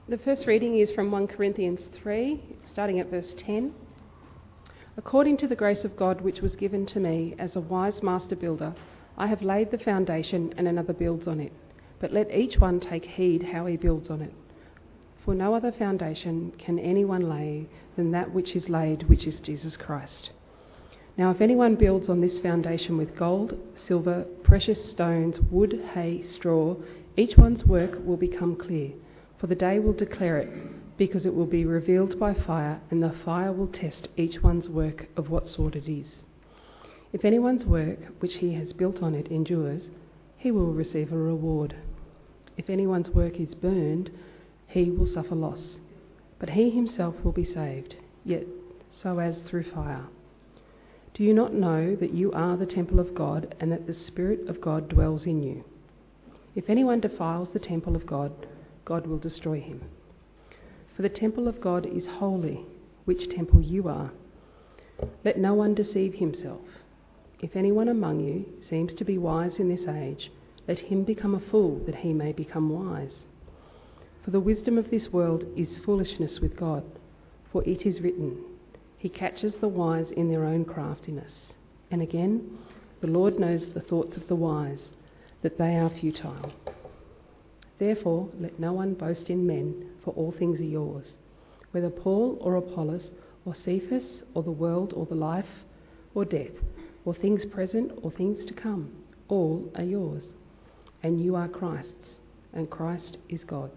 The first reading is from 1 Corinthians 3, starting at verse 10. According to the grace of God which was given to me as a wise master builder, I have laid the foundation and another builds on it. But let each one take heed how he builds on it. For no other foundation can anyone lay than that which is laid, which is Jesus Christ. Now if anyone builds on this foundation with gold, silver, precious stones, wood, hay, straw, each one's work will become clear, for the day will declare it, because it will be revealed by fire, and the fire will test each one's work of what sort it is. If anyone's work which he has built on it endures, he will receive a reward. If anyone's work is burned, he will suffer loss, but he himself will be saved, yet so as through fire. Do you not know that you are the temple of God, and that the Spirit of God dwells in you? If anyone defiles the temple of God, God will destroy him. For the temple of God is holy, which temple you are. Let no one deceive himself. If anyone among you seems to be wise in this age, let him become a fool, that he may become wise. For the wisdom of this world is foolishness with God, for it is written, He catches the wise in their own craftiness. And again, the Lord knows the thoughts of the wise, that they are futile. Therefore, let no one boast in men, for all things are yours, whether Paul or Apollos, or Cephas, or the world, or the life, or death, or things present, or things to come, all are yours. And you are Christ's, and Christ is God's.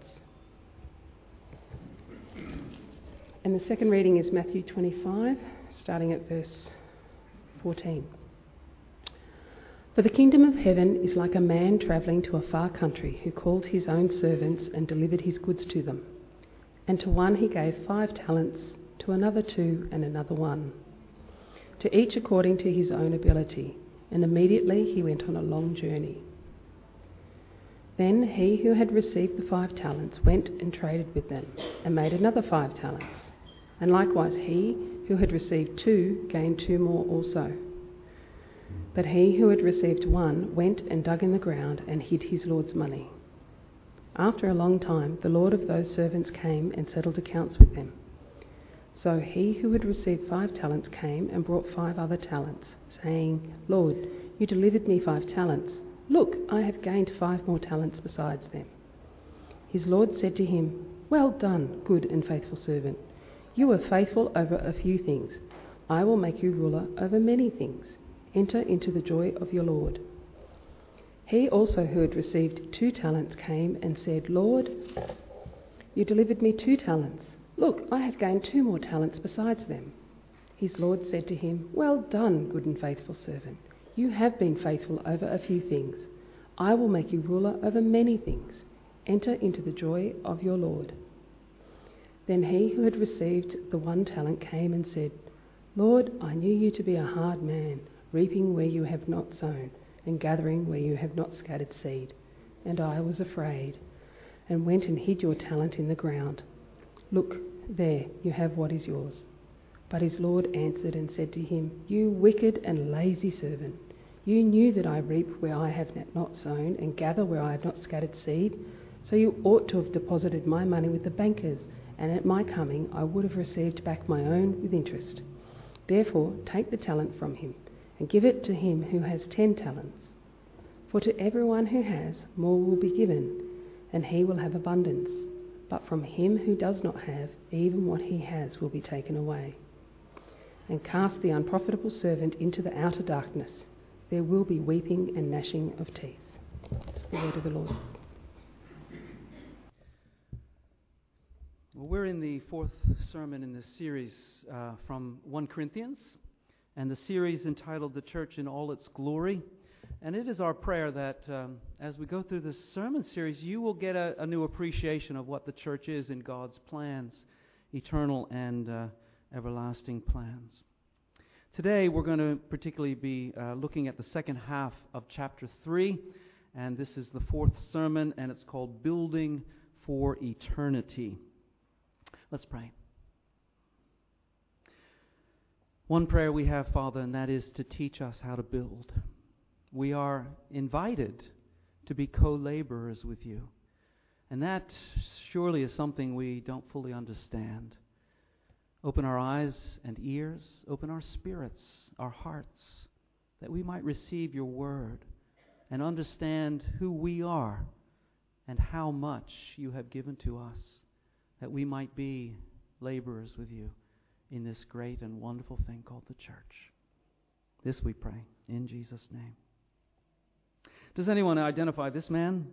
And the second reading is Matthew 25, starting at verse 14. For the kingdom of heaven is like a man travelling to a far country, who called his own servants and delivered his goods to them. And to one he gave 5 talents, to another 2, and another 1, to each according to his own ability. And immediately he went on a long journey. Then he who had received the 5 talents went and traded with them, and made another 5 talents. And likewise he who had received 2 gained 2 more also. But he who had received 1 went and dug in the ground and hid his Lord's money. After a long time the Lord of those servants came and settled accounts with them. So he who had received 5 talents came and brought 5 other talents, saying, Lord, you delivered me 5 talents. Look, I have gained 5 more talents besides them. His Lord said to him, Well done, good and faithful servant. You were faithful over a few things. I will make you ruler over many things. Enter into the joy of your Lord. He also who had received 2 talents came and said, Lord, you delivered me 2 talents. Look, I have gained 2 more talents besides them. His Lord said to him, Well done, good and faithful servant. You have been faithful over a few things. I will make you ruler over many things. Enter into the joy of your Lord. Then he who had received the 1 talent came and said, Lord, I knew you to be a hard man, reaping where you have not sown, and gathering where you have not scattered seed. And I was afraid, and went and hid your talent in the ground. Look, there you have what is yours. But his Lord answered and said to him, You wicked and lazy servant, you knew that I reap where I have not sown, and gather where I have not scattered seed. So you ought to have deposited my money with the bankers, and at my coming I would have received back my own with interest. Therefore take the talent from him, and give it to him who has 10 talents. For to everyone who has, more will be given, and he will have abundance. But from him who does not have, even what he has will be taken away. And cast the unprofitable servant into the outer darkness. There will be weeping and gnashing of teeth. That's the word of the Lord. Well, we're in the 4th sermon in this series from 1 Corinthians, and the series entitled The Church in All Its Glory. And it is our prayer that as we go through this sermon series, you will get a new appreciation of what the church is in God's plans, eternal and everlasting plans. Today we're going to particularly be looking at the second half of chapter 3, and this is the 4th sermon, and it's called Building for Eternity. Let's pray. One prayer we have, Father, and that is to teach us how to build. We are invited to be co-laborers with you. And that surely is something we don't fully understand. Open our eyes and ears, open our spirits, our hearts, that we might receive your word and understand who we are and how much you have given to us, that we might be laborers with you in this great and wonderful thing called the church. This we pray in Jesus' name. Does anyone identify this man?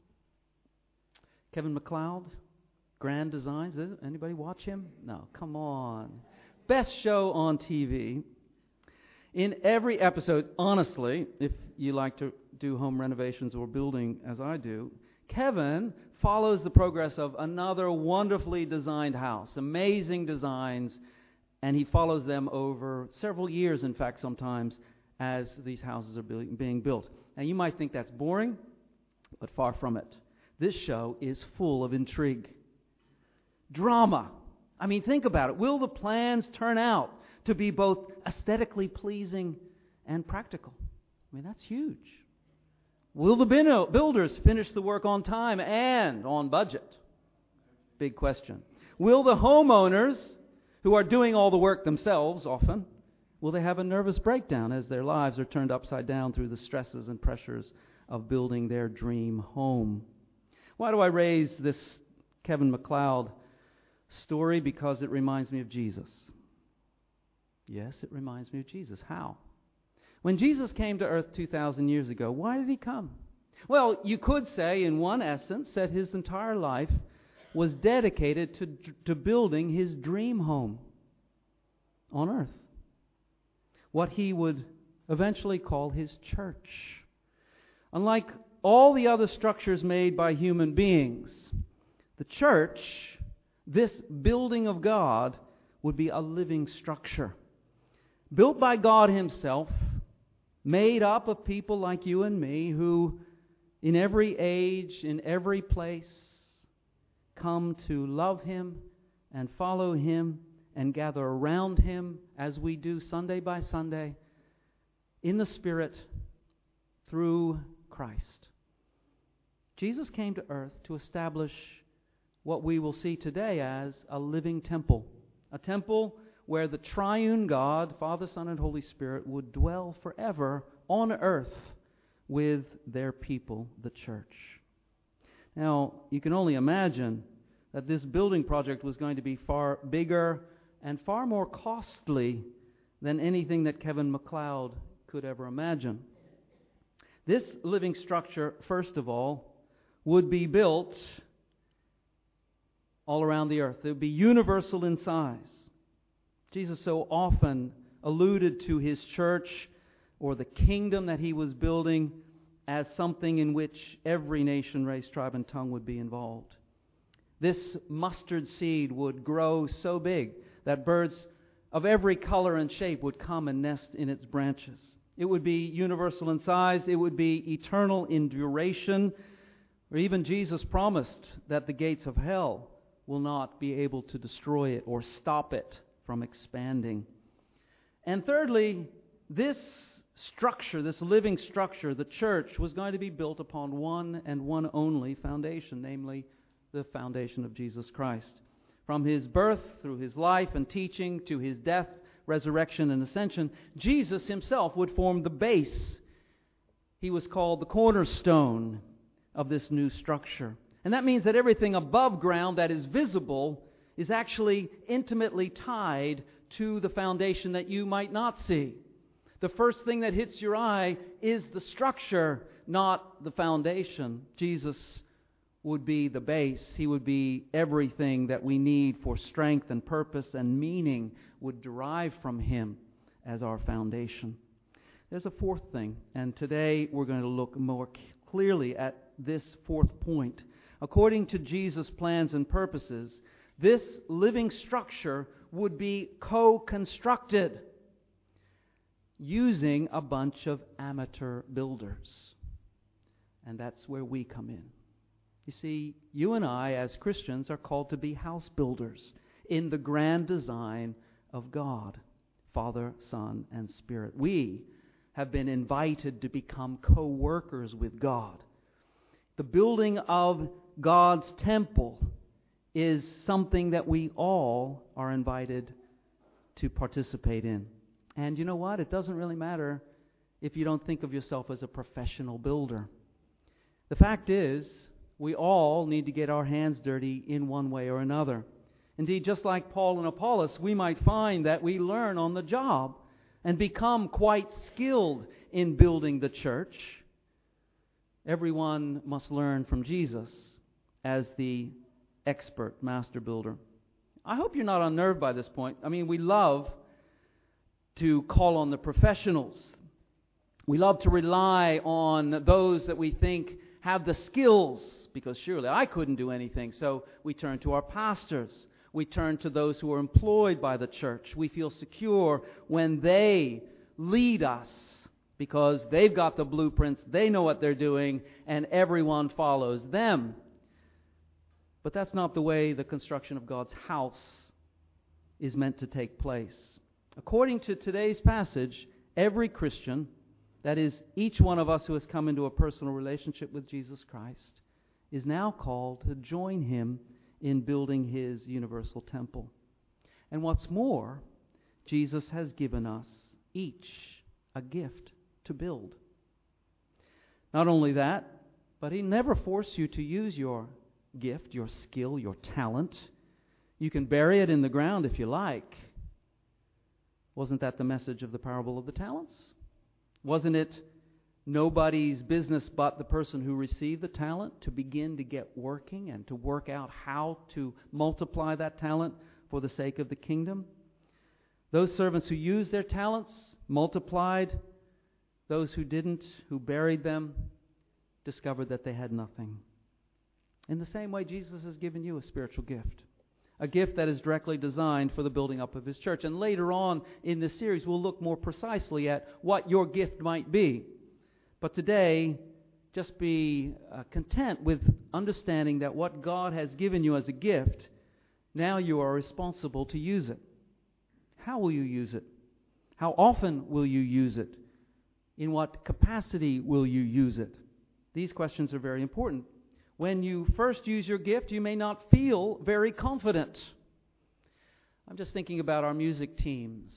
Kevin MacLeod, Grand Designs. Anybody watch him? No, come on. Best show on TV. In every episode, honestly, if you like to do home renovations or building as I do, Kevin follows the progress of another wonderfully designed house, amazing designs, and he follows them over several years, in fact, sometimes, as these houses are being built. Now, you might think that's boring, but far from it. This show is full of intrigue. Drama. I mean, think about it. Will the plans turn out to be both aesthetically pleasing and practical? I mean, that's huge. Will the builders finish the work on time and on budget? Big question. Will the homeowners, who are doing all the work themselves often, will they have a nervous breakdown as their lives are turned upside down through the stresses and pressures of building their dream home? Why do I raise this Kevin MacLeod story? Because it reminds me of Jesus. Yes, it reminds me of Jesus. How? When Jesus came to earth 2,000 years ago, why did he come? Well, you could say, in one essence, that his entire life was dedicated to building his dream home on earth. What he would eventually call his church. Unlike all the other structures made by human beings, the church, this building of God, would be a living structure. Built by God himself, made up of people like you and me who, in every age, in every place, come to love him and follow him and gather around him as we do Sunday by Sunday in the Spirit through Christ. Jesus came to earth to establish what we will see today as a living temple. A temple where the triune God, Father, Son, and Holy Spirit, would dwell forever on earth with their people, the church. Now, you can only imagine that this building project was going to be far bigger and far more costly than anything that Kevin MacLeod could ever imagine. This living structure, first of all, would be built all around the earth. It would be universal in size. Jesus so often alluded to his church or the kingdom that he was building as something in which every nation, race, tribe, and tongue would be involved. This mustard seed would grow so big that birds of every color and shape would come and nest in its branches. It would be universal in size. It would be eternal in duration. Or even Jesus promised that the gates of hell will not be able to destroy it or stop it from expanding. And thirdly, this structure, this living structure, the church, was going to be built upon one and one only foundation, namely the foundation of Jesus Christ. From his birth, through his life and teaching, to his death, resurrection, and ascension, Jesus himself would form the base. He was called the cornerstone of this new structure. And that means that everything above ground that is visible is actually intimately tied to the foundation that you might not see. The first thing that hits your eye is the structure, not the foundation. Jesus would be the base. He would be everything that we need for strength and purpose and meaning would derive from him as our foundation. There's a fourth thing, and today we're going to look more clearly at this fourth point. According to Jesus' plans and purposes, this living structure would be co-constructed using a bunch of amateur builders. And that's where we come in. You see, you and I as Christians are called to be house builders in the grand design of God, Father, Son, and Spirit. We have been invited to become co-workers with God. The building of God's temple is something that we all are invited to participate in. And you know what? It doesn't really matter if you don't think of yourself as a professional builder. The fact is, we all need to get our hands dirty in one way or another. Indeed, just like Paul and Apollos, we might find that we learn on the job and become quite skilled in building the church. Everyone must learn from Jesus as the expert master builder. I hope you're not unnerved by this point. I mean, we love to call on the professionals. We love to rely on those that we think have the skills, because surely I couldn't do anything. So we turn to our pastors. We turn to those who are employed by the church. We feel secure when they lead us because they've got the blueprints, they know what they're doing, and everyone follows them. But that's not the way the construction of God's house is meant to take place. According to today's passage, every Christian, that is, each one of us who has come into a personal relationship with Jesus Christ, is now called to join Him in building His universal temple. And what's more, Jesus has given us each a gift to build. Not only that, but He never forced you to use your gift, your skill, your talent. You can bury it in the ground if you like. Wasn't that the message of the parable of the talents? Wasn't it nobody's business but the person who received the talent to begin to get working and to work out how to multiply that talent for the sake of the kingdom? Those servants who used their talents multiplied. Those who didn't, who buried them, discovered that they had nothing. In the same way, Jesus has given you a spiritual gift. A gift that is directly designed for the building up of His church. And later on in this series, we'll look more precisely at what your gift might be. But today, just be content with understanding that what God has given you as a gift, now you are responsible to use it. How will you use it? How often will you use it? In what capacity will you use it? These questions are very important. When you first use your gift, you may not feel very confident. I'm just thinking about our music teams.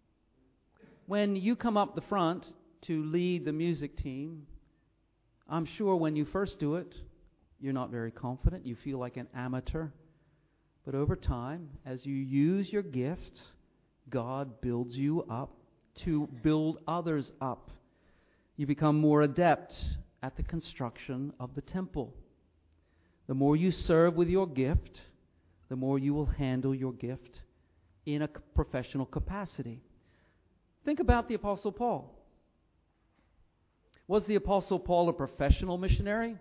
When you come up the front to lead the music team, I'm sure when you first do it, you're not very confident. You feel like an amateur. But over time, as you use your gift, God builds you up to build others up. You become more adept at the construction of the temple. The more you serve with your gift, the more you will handle your gift in a professional capacity. Think about the Apostle Paul. Was the Apostle Paul a professional missionary?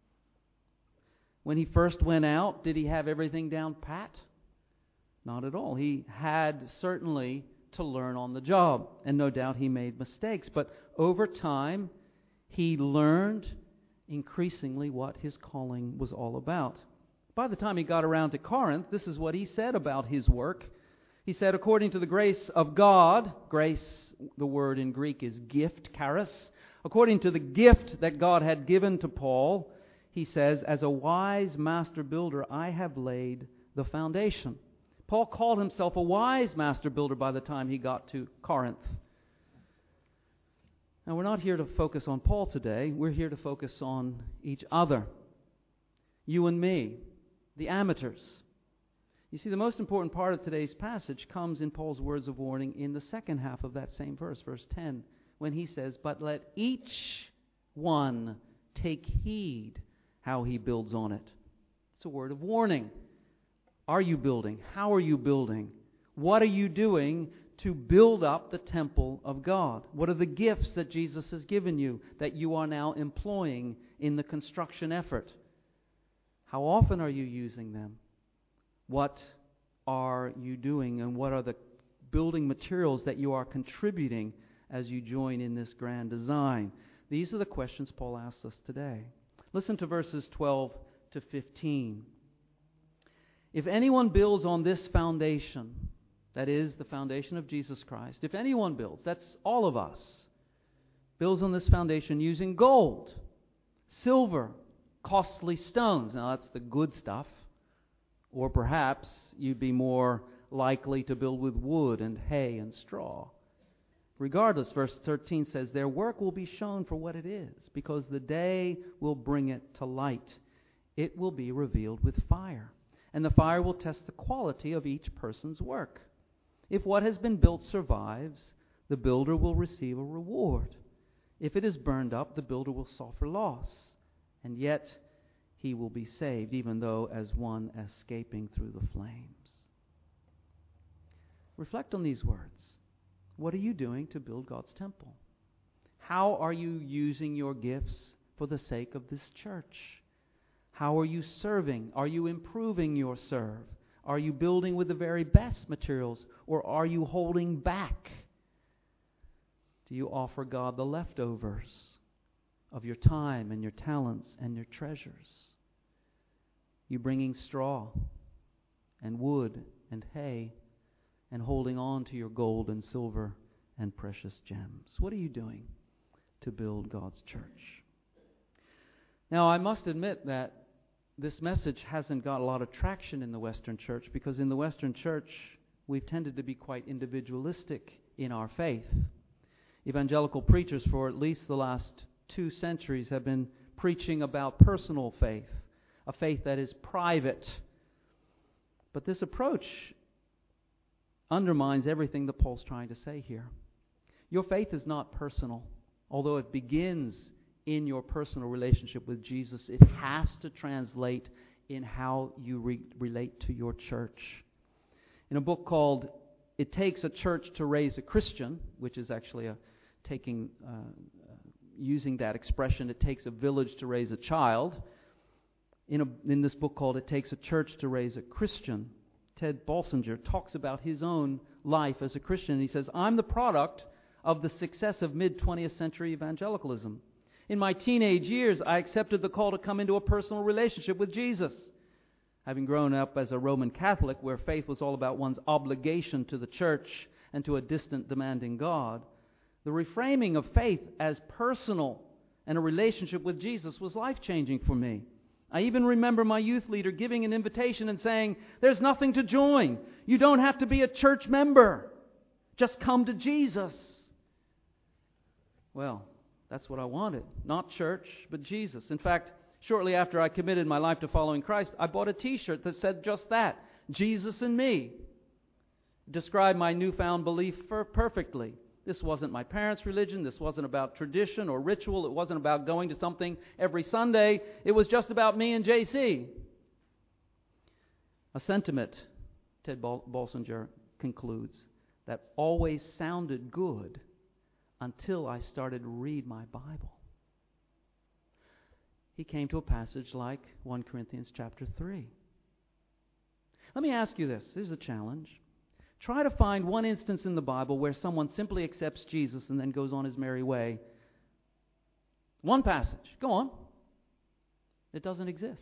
When he first went out, did he have everything down pat? Not at all. He had certainly to learn on the job, and no doubt he made mistakes. But over time, he learned increasingly what his calling was all about. By the time he got around to Corinth, this is what he said about his work. He said, according to the grace of God, grace, the word in Greek is gift, charis. According to the gift that God had given to Paul, he says, as a wise master builder, I have laid the foundation. Paul called himself a wise master builder by the time he got to Corinth. Now, we're not here to focus on Paul today. We're here to focus on each other. You and me, the amateurs. You see, the most important part of today's passage comes in Paul's words of warning in the second half of that same verse, verse 10, when he says, but let each one take heed how he builds on it. It's a word of warning. Are you building? How are you building? What are you doing to build up the temple of God? What are the gifts that Jesus has given you that you are now employing in the construction effort? How often are you using them? What are you doing, and what are the building materials that you are contributing as you join in this grand design? These are the questions Paul asks us today. Listen to verses 12 to 15. If anyone builds on this foundation, that is, the foundation of Jesus Christ, if anyone builds, that's all of us, builds on this foundation using gold, silver, costly stones. Now that's the good stuff. Or perhaps you'd be more likely to build with wood and hay and straw. Regardless, verse 13 says, their work will be shown for what it is, because the day will bring it to light. It will be revealed with fire, and the fire will test the quality of each person's work. If what has been built survives, the builder will receive a reward. If it is burned up, the builder will suffer loss, and yet he will be saved, even though as one escaping through the flames. Reflect on these words. What are you doing to build God's temple? How are you using your gifts for the sake of this church? How are you serving? Are you improving your serve? Are you building with the very best materials, or are you holding back? Do you offer God the leftovers of your time and your talents and your treasures? You bringing straw and wood and hay and holding on to your gold and silver and precious gems? What are you doing to build God's church? Now, I must admit that this message hasn't got a lot of traction in the Western church, because in the Western church, we've tended to be quite individualistic in our faith. Evangelical preachers for at least the last 2 centuries have been preaching about personal faith, a faith that is private. But this approach undermines everything that Paul's trying to say here. Your faith is not personal. Although it begins in your personal relationship with Jesus, it has to translate in how you relate to your church. In a book called It Takes a Church to Raise a Christian, which is actually using that expression, it takes a village to raise a child. In this book called It Takes a Church to Raise a Christian, Ted Bolsinger talks about his own life as a Christian. He says, I'm the product of the success of mid-20th century evangelicalism. In my teenage years, I accepted the call to come into a personal relationship with Jesus. Having grown up as a Roman Catholic, where faith was all about one's obligation to the church and to a distant, demanding God, the reframing of faith as personal and a relationship with Jesus was life-changing for me. I even remember my youth leader giving an invitation and saying, there's nothing to join. You don't have to be a church member. Just come to Jesus. Well, that's what I wanted. Not church, but Jesus. In fact, shortly after I committed my life to following Christ, I bought a t-shirt that said just that, Jesus and me. It described my newfound belief perfectly. This wasn't my parents' religion. This wasn't about tradition or ritual. It wasn't about going to something every Sunday. It was just about me and JC. A sentiment, Ted Bolsinger concludes, that always sounded good until I started to read my Bible. He came to a passage like 1 Corinthians chapter 3. Let me ask you this. Here's a challenge. Try to find one instance in the Bible where someone simply accepts Jesus and then goes on his merry way. One passage. Go on. It doesn't exist.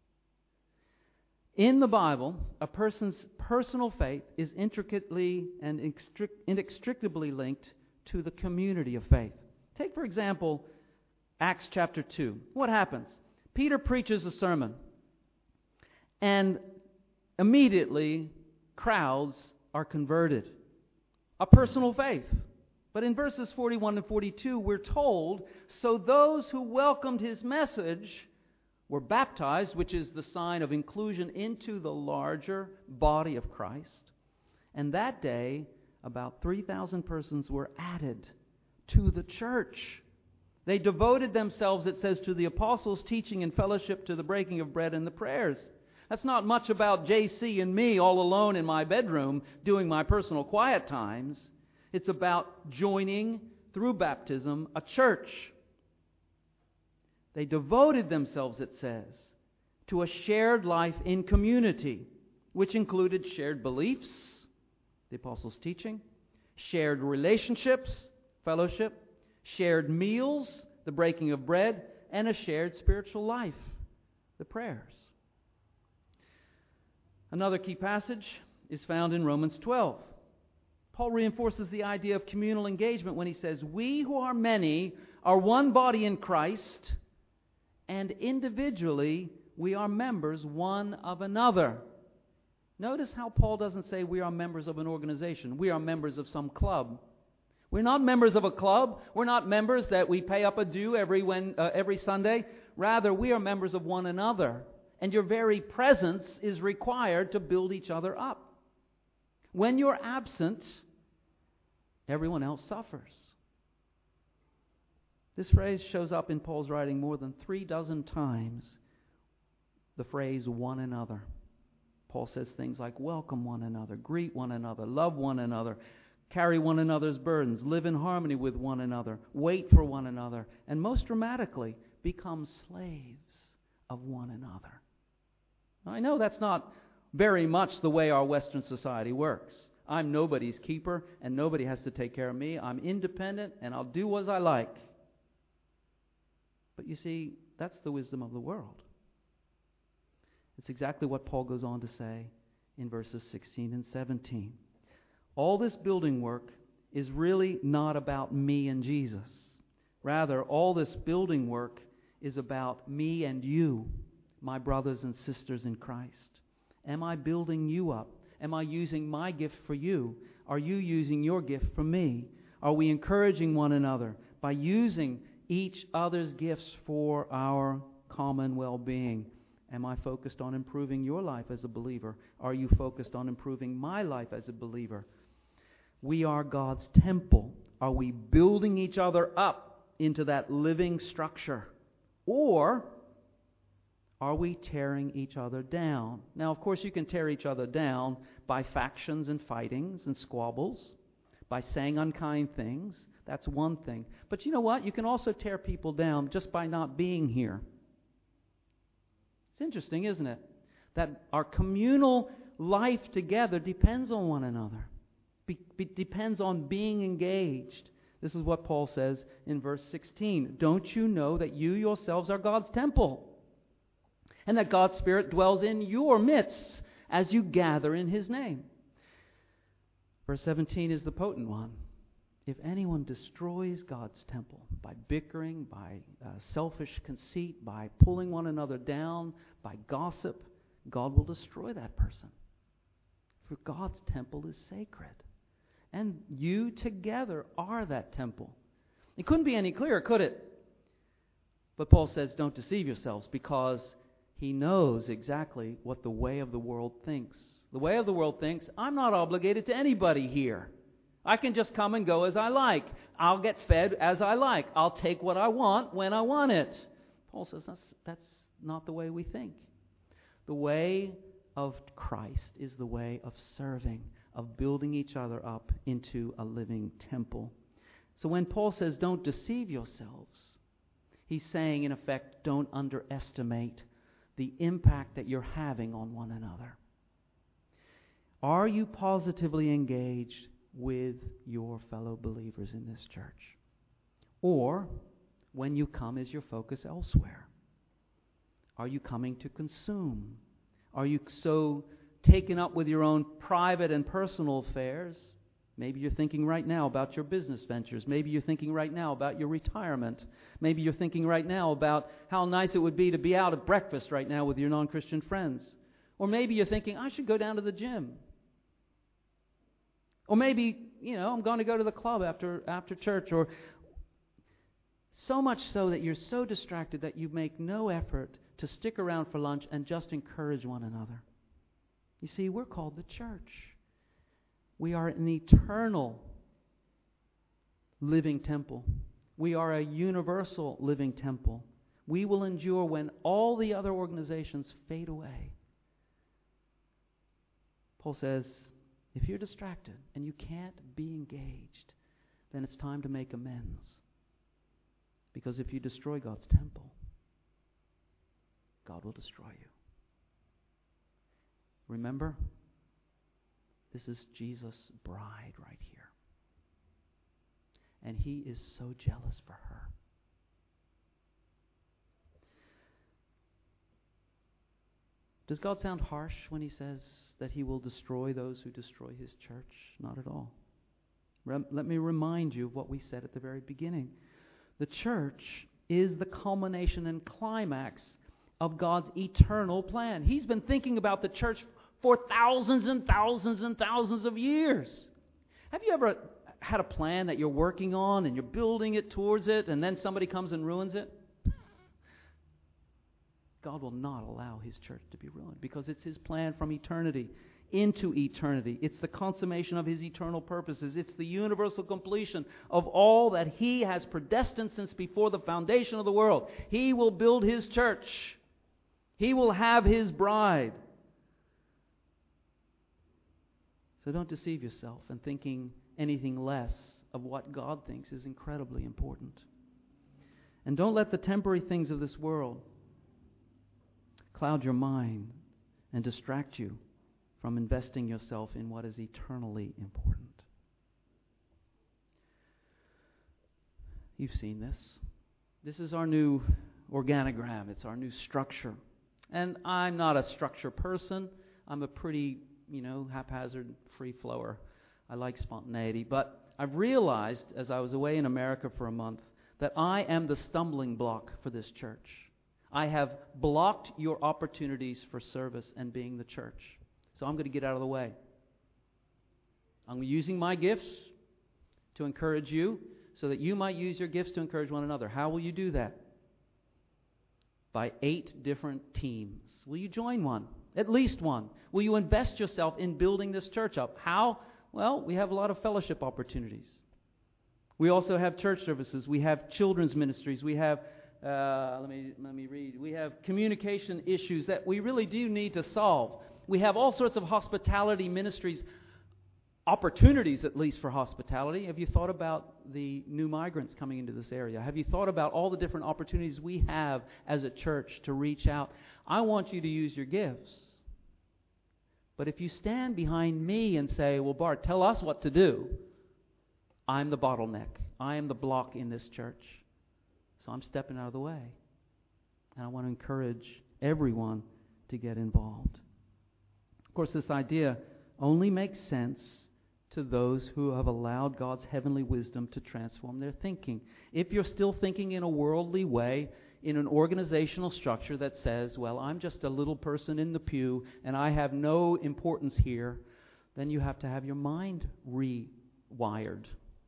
In the Bible, a person's personal faith is intricately and inextricably linked to the community of faith. Take, for example, Acts chapter 2. What happens? Peter preaches a sermon, and immediately crowds are converted. A personal faith. But in verses 41 and 42, we're told, so those who welcomed his message were baptized, which is the sign of inclusion into the larger body of Christ. And that day, about 3,000 persons were added to the church. They devoted themselves, it says, to the apostles' teaching and fellowship, to the breaking of bread and the prayers. That's not much about JC and me all alone in my bedroom doing my personal quiet times. It's about joining, through baptism, a church. They devoted themselves, it says, to a shared life in community, which included shared beliefs, the apostles' teaching, shared relationships, fellowship, shared meals, the breaking of bread, and a shared spiritual life, the prayers. Another key passage is found in Romans 12. Paul reinforces the idea of communal engagement when he says, we who are many are one body in Christ, and individually we are members one of another. Notice how Paul doesn't say we are members of an organization. We are members of some club. We're not members of a club. We're not members that we pay up a due every Sunday. Rather, we are members of one another. And your very presence is required to build each other up. When you're absent, everyone else suffers. This phrase shows up in Paul's writing more than 36 times. The phrase one another. Paul says things like welcome one another, greet one another, love one another, carry one another's burdens, live in harmony with one another, wait for one another, and most dramatically, become slaves of one another. Now, I know that's not very much the way our Western society works. I'm nobody's keeper, and nobody has to take care of me. I'm independent, and I'll do as I like. But you see, that's the wisdom of the world. It's exactly what Paul goes on to say in verses 16 and 17. All this building work is really not about me and Jesus. Rather, all this building work is about me and you, my brothers and sisters in Christ. Am I building you up? Am I using my gift for you? Are you using your gift for me? Are we encouraging one another by using each other's gifts for our common well-being? Am I focused on improving your life as a believer? Are you focused on improving my life as a believer? We are God's temple. Are we building each other up into that living structure? Or are we tearing each other down? Now, of course, you can tear each other down by factions and fightings and squabbles, by saying unkind things. That's one thing. But you know what? You can also tear people down just by not being here. It's interesting, isn't it? That our communal life together depends on one another. Depends on being engaged. This is what Paul says in verse 16. Don't you know that you yourselves are God's temple? And that God's Spirit dwells in your midst as you gather in His name. Verse 17 is the potent one. If anyone destroys God's temple by bickering, by selfish conceit, by pulling one another down, by gossip, God will destroy that person. For God's temple is sacred. And you together are that temple. It couldn't be any clearer, could it? But Paul says, don't deceive yourselves, because he knows exactly what the way of the world thinks. The way of the world thinks, I'm not obligated to anybody here. I can just come and go as I like. I'll get fed as I like. I'll take what I want when I want it. Paul says that's not the way we think. The way of Christ is the way of serving, of building each other up into a living temple. So when Paul says, don't deceive yourselves, he's saying, in effect, don't underestimate the impact that you're having on one another. Are you positively engaged with your fellow believers in this church? Or, when you come, is your focus elsewhere? Are you coming to consume? Are you so taken up with your own private and personal affairs? Maybe you're thinking right now about your business ventures. Maybe you're thinking right now about your retirement. Maybe you're thinking right now about how nice it would be to be out at breakfast right now with your non-Christian friends. Or maybe you're thinking, I should go down to the gym. Or maybe, I'm going to go to the club after church. Or so much so that you're so distracted that you make no effort to stick around for lunch and just encourage one another. You see, we're called the church. We are an eternal living temple. We are a universal living temple. We will endure when all the other organizations fade away. Paul says, if you're distracted and you can't be engaged, then it's time to make amends. Because if you destroy God's temple, God will destroy you. Remember, this is Jesus' bride right here. And He is so jealous for her. Does God sound harsh when He says that He will destroy those who destroy His church? Not at all. Let me remind you of what we said at the very beginning. The church is the culmination and climax of God's eternal plan. He's been thinking about the church for thousands and thousands and thousands of years. Have you ever had a plan that you're working on and you're building it towards it, and then somebody comes and ruins it? God will not allow His church to be ruined, because it's His plan from eternity into eternity. It's the consummation of His eternal purposes. It's the universal completion of all that He has predestined since before the foundation of the world. He will build His church. He will have His bride. So don't deceive yourself in thinking anything less of what God thinks is incredibly important. And don't let the temporary things of this world cloud your mind and distract you from investing yourself in what is eternally important. You've seen this. This is our new organogram. It's our new structure. And I'm not a structure person. I'm a pretty, haphazard free flower. I like spontaneity. But I've realized, as I was away in America for a month, that I am the stumbling block for this church. I have blocked your opportunities for service and being the church. So I'm going to get out of the way. I'm using my gifts to encourage you so that you might use your gifts to encourage one another. How will you do that? By 8 different teams. Will you join one? At least one. Will you invest yourself in building this church up? How? Well, we have a lot of fellowship opportunities. We also have church services. We have children's ministries. We have let me read. We have communication issues that we really do need to solve. We have all sorts of hospitality ministries, opportunities at least for hospitality. Have you thought about the new migrants coming into this area? Have you thought about all the different opportunities we have as a church to reach out? I want you to use your gifts. But if you stand behind me and say, well, Bart, tell us what to do, I'm the bottleneck. I am the block in this church. So I'm stepping out of the way. And I want to encourage everyone to get involved. Of course, this idea only makes sense to those who have allowed God's heavenly wisdom to transform their thinking. If you're still thinking in a worldly way, in an organizational structure that says, well, I'm just a little person in the pew and I have no importance here, then you have to have your mind rewired.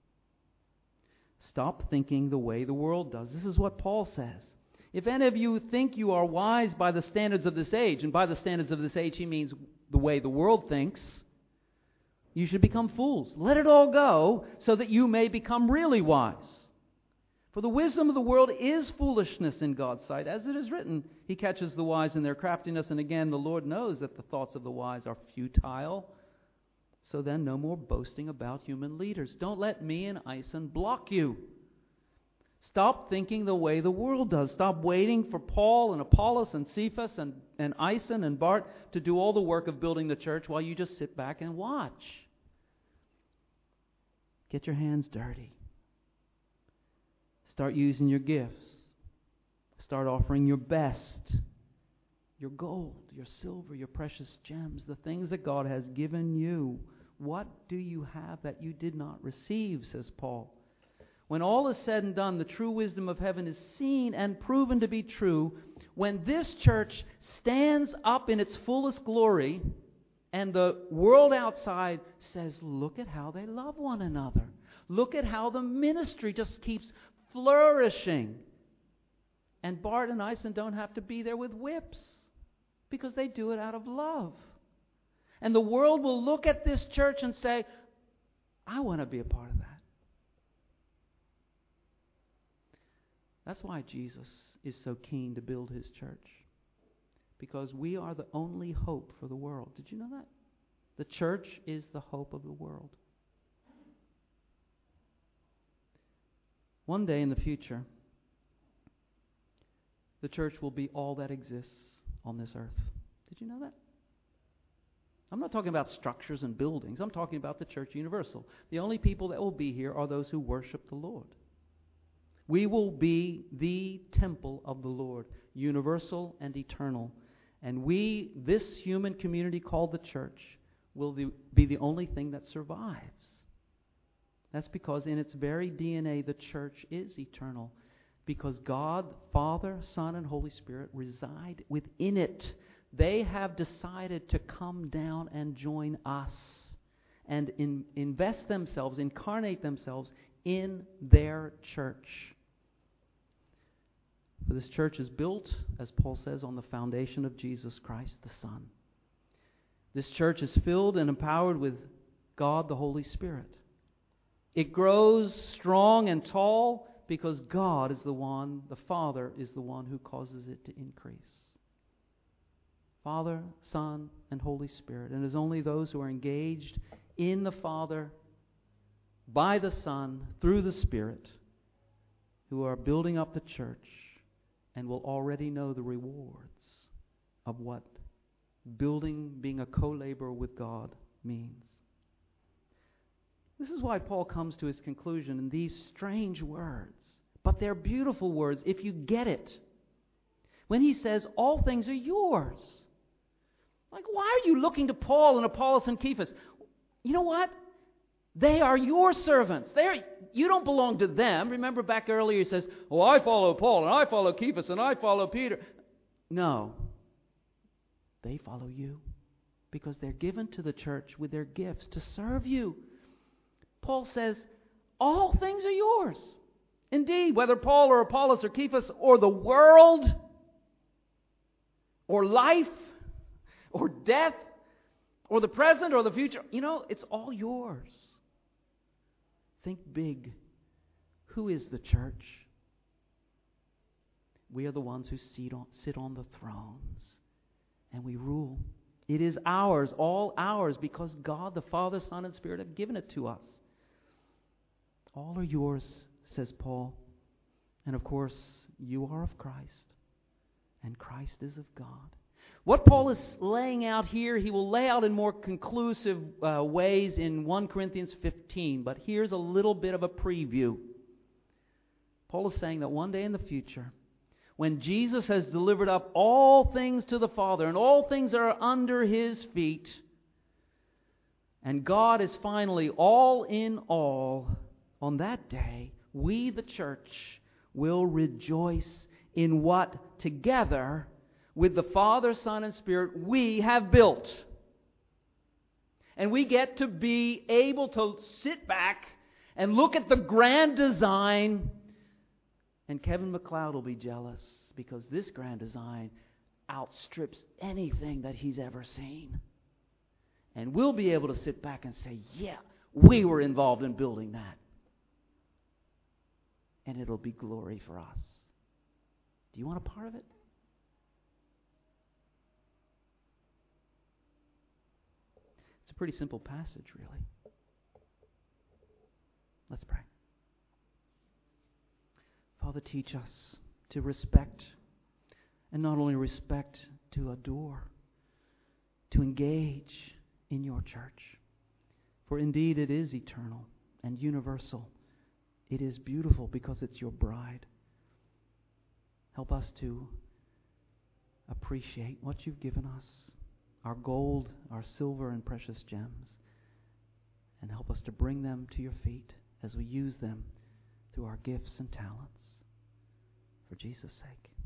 Stop thinking the way the world does. This is what Paul says. If any of you think you are wise by the standards of this age, and by the standards of this age he means the way the world thinks, you should become fools. Let it all go so that you may become really wise. For the wisdom of the world is foolishness in God's sight. As it is written, He catches the wise in their craftiness. And again, the Lord knows that the thoughts of the wise are futile. So then, no more boasting about human leaders. Don't let me and Ison block you. Stop thinking the way the world does. Stop waiting for Paul and Apollos and Cephas and Ison and Bart to do all the work of building the church while you just sit back and watch. Get your hands dirty. Start using your gifts. Start offering your best, your gold, your silver, your precious gems, the things that God has given you. What do you have that you did not receive, says Paul. When all is said and done, the true wisdom of heaven is seen and proven to be true. When this church stands up in its fullest glory and the world outside says, look at how they love one another. Look at how the ministry just keeps flourishing. And Bart and Ison don't have to be there with whips because they do it out of love. And the world will look at this church and say, I want to be a part of that. That's why Jesus is so keen to build His church. Because we are the only hope for the world. Did you know that? The church is the hope of the world. One day in the future, the church will be all that exists on this earth. Did you know that? I'm not talking about structures and buildings. I'm talking about the church universal. The only people that will be here are those who worship the Lord. We will be the temple of the Lord, universal and eternal. And we, this human community called the church, will be the only thing that survives. That's because in its very DNA, the church is eternal. because God, Father, Son, and Holy Spirit reside within it. They have decided to come down and join us and invest themselves, incarnate themselves in their church. For this church is built, as Paul says, on the foundation of Jesus Christ, the Son. This church is filled and empowered with God, the Holy Spirit. It grows strong and tall because God is the one, the Father is the one who causes it to increase. Father, Son, and Holy Spirit. And it is only those who are engaged in the Father, by the Son, through the Spirit, who are building up the church and will already know the rewards of what being a co-laborer with God means. This is why Paul comes to his conclusion in these strange words. But they're beautiful words if you get it. When he says, all things are yours. Like, why are you looking to Paul and Apollos and Cephas? You know what? They are your servants. You don't belong to them. Remember back earlier he says, oh, I follow Paul, and I follow Cephas, and I follow Peter. No. They follow you because they're given to the church with their gifts to serve you. Paul says, all things are yours. Indeed, whether Paul or Apollos or Cephas or the world or life or death or the present or the future, it's all yours. Think big. Who is the church? We are the ones who sit on the thrones and we rule. It is ours, all ours, because God, the Father, Son, and Spirit have given it to us. All are yours, says Paul. And of course, you are of Christ, and Christ is of God. What Paul is laying out here, he will lay out in more conclusive ways in 1 Corinthians 15. But here's a little bit of a preview. Paul is saying that one day in the future, when Jesus has delivered up all things to the Father, and all things are under His feet, and God is finally all in all, on that day, we, the church, will rejoice in what together with the Father, Son, and Spirit we have built. And we get to be able to sit back and look at the grand design. And Kevin MacLeod will be jealous because this grand design outstrips anything that he's ever seen. And we'll be able to sit back and say, yeah, we were involved in building that. And it'll be glory for us. Do you want a part of it? It's a pretty simple passage, really. Let's pray. Father, teach us to respect, and not only respect, to adore, to engage in your church. For indeed it is eternal and universal. It is beautiful because it's your bride. Help us to appreciate what you've given us, our gold, our silver, and precious gems, and help us to bring them to your feet as we use them through our gifts and talents. For Jesus' sake.